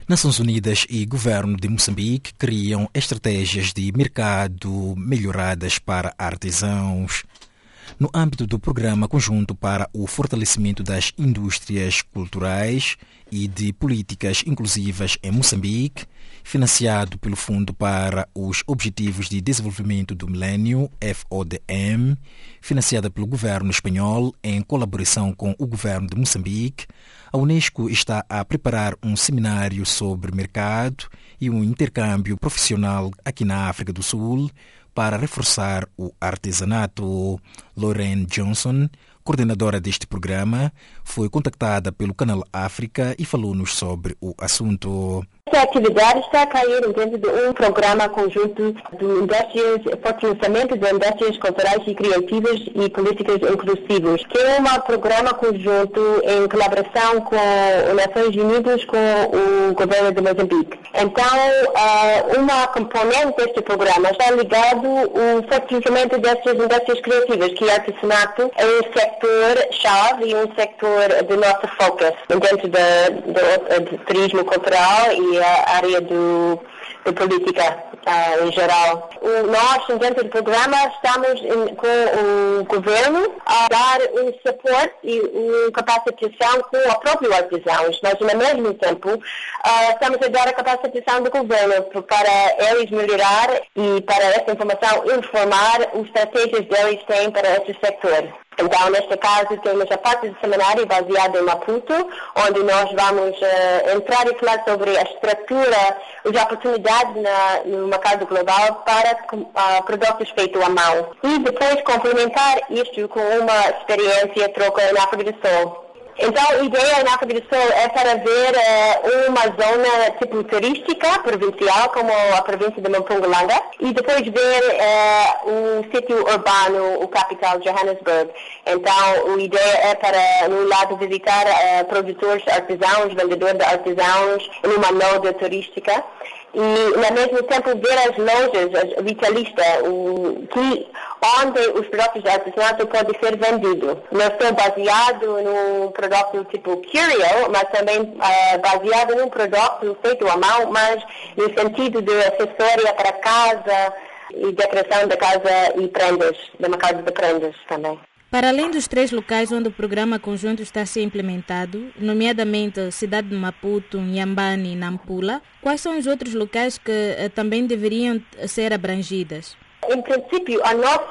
Nações Unidas e Governo de Moçambique criam estratégias de mercado melhoradas para artesãos. No âmbito do Programa Conjunto para o Fortalecimento das Indústrias Culturais e de Políticas Inclusivas em Moçambique, financiado pelo Fundo para os Objetivos de Desenvolvimento do Milênio, FODM, financiada pelo governo espanhol em colaboração com o governo de Moçambique, a Unesco está a preparar um seminário sobre mercado e um intercâmbio profissional aqui na África do Sul para reforçar o artesanato. Lorraine Johnson, coordenadora deste programa, foi contactada pelo Canal África e falou-nos sobre o assunto. Esta atividade está a cair dentro de um programa conjunto de fortalecimento de indústrias culturais e criativas e políticas inclusivas, que é um programa conjunto em colaboração com as Nações Unidas com o governo de Moçambique. Então, uma componente deste programa está ligado ao fortalecimento destas indústrias criativas, que é artesanato é um setor-chave e um setor de nosso foco dentro do turismo cultural e a área de política em geral. Nós, dentro do programa, estamos com o governo a dar um suporte e uma capacitação com os próprios artesãos, mas, ao mesmo tempo, estamos a dar a capacitação do governo para eles melhorar e para essa informação informar as estratégias que eles têm para esse setor. Então, neste caso, temos a parte do seminário baseada em Maputo, onde nós vamos entrar e falar sobre a estrutura, as oportunidades no mercado global para produtos feitos à mão. E depois complementar isto com uma experiência troca na África do Sul. Então, a ideia na África do Sul é para ver uma zona tipo turística, provincial, como a província de Mpumalanga, e depois ver um sítio urbano, o capital, Johannesburg. Então, a ideia é para, no lado, visitar produtores artesãos, vendedores de artesãos, numa nota turística. E, ao mesmo tempo, ver as lojas, as vitalistas, onde os produtos de artesanato podem ser vendidos. Não estou baseado num produto tipo curio, mas também baseado num produto feito à mão, mas no sentido de acessória para casa e decoração da casa e prendas, do mercado de prendas também. Para além dos 3 locais onde o programa conjunto está a ser implementado, nomeadamente a cidade de Maputo, Inhambane e Nampula, quais são os outros locais que também deveriam ser abrangidas? Em princípio,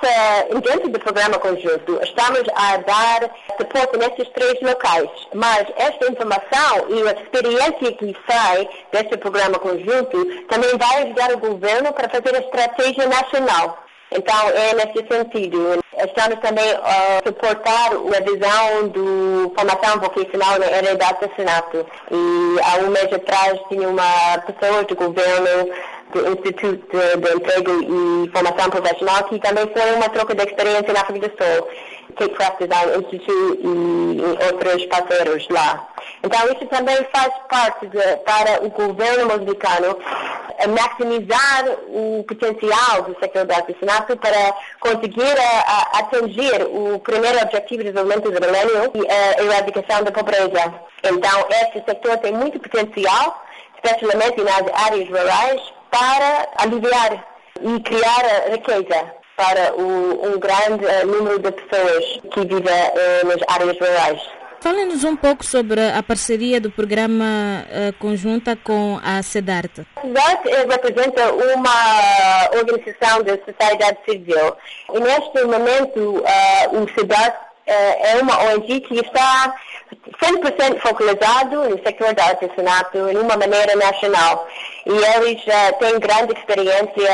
dentro do programa conjunto, estamos a dar suporte nesses 3 locais, mas esta informação e a experiência que sai deste programa conjunto também vai ajudar o governo para fazer a estratégia nacional. Então, é nesse sentido. Estamos também a suportar a visão da formação vocacional na área de artesanato. E há um mês atrás tinha uma pessoa do governo do Instituto de Emprego e Formação Profissional que também foi uma troca de experiência na África do Sul. Cape Craft Design Institute e outros parceiros lá. Então, isso também faz parte para o governo moçambicano maximizar o potencial do setor do artesanato para conseguir atingir o primeiro objetivo de desenvolvimento do milênio e a erradicação da pobreza. Então, esse setor tem muito potencial, especialmente nas áreas rurais, para aliviar e criar riqueza para um grande número de pessoas que vivem nas áreas rurais. Fale-nos um pouco sobre a parceria do programa conjunta com a SEDART. A SEDART representa uma organização da sociedade civil. E neste momento, o SEDART é uma ONG que está 100% focalizado no setor do artesanato de uma maneira nacional. E eles têm grande experiência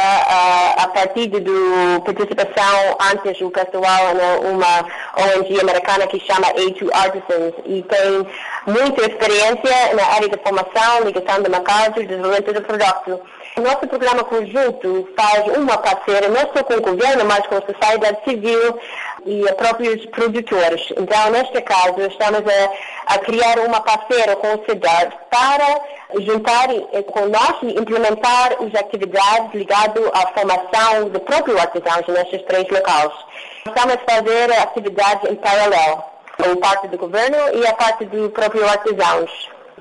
a partir da participação antes do pessoal numa ONG americana que chama A2 Artisans e tem muita experiência na área de formação, ligação de mercado e desenvolvimento do produto. O nosso programa conjunto faz uma parceria não só com o governo, mas com a sociedade civil e próprios produtores. Então, neste caso, estamos a criar uma parceria com o SEDART para juntar com nós e implementar as atividades ligadas à formação de próprios artesãos nestes 3 locais. Estamos a fazer atividades em paralelo, a parte do governo e a parte dos próprios artesãos.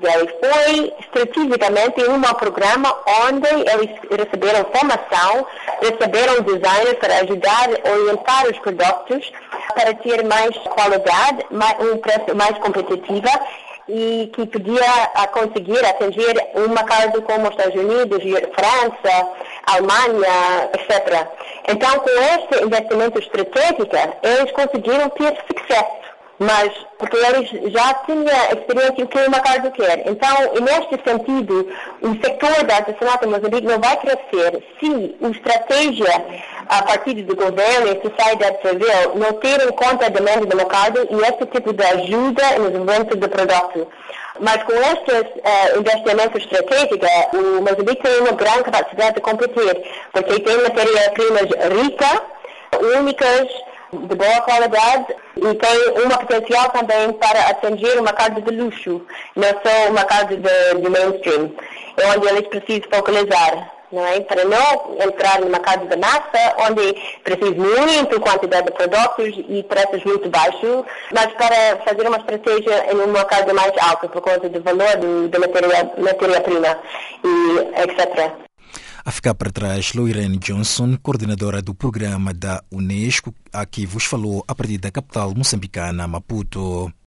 Ele foi estrategicamente um programa onde eles receberam formação, receberam design para ajudar a orientar os produtos para ter mais qualidade, um preço mais competitivo e que podia conseguir atingir um mercado como os Estados Unidos, França, Alemanha, etc. Então, com este investimento estratégico, eles conseguiram ter sucesso. Mas, porque eles já tinham experiência em que o mercado quer. Então, neste sentido, o setor da artesanato em Moçambique não vai crescer se a estratégia a partir do governo e a sociedade civil não ter em conta a demanda do mercado e esse tipo de ajuda no desenvolvimento do produto. Mas com estes investimentos estratégicos, o Moçambique tem uma grande capacidade de competir, porque tem matérias-primas ricas, únicas, de boa qualidade e tem um potencial também para atingir o mercado de luxo, não só o mercado de mainstream, onde eles precisam focalizar, não é? Para não entrar no mercado de massa, onde precisa muita quantidade de produtos e preços muito baixos, mas para fazer uma estratégia em um mercado mais alto por causa do valor da matéria-prima e etc. A ficar para trás, Loirene Johnson, coordenadora do programa da Unesco, a que vos falou a partir da capital moçambicana, Maputo.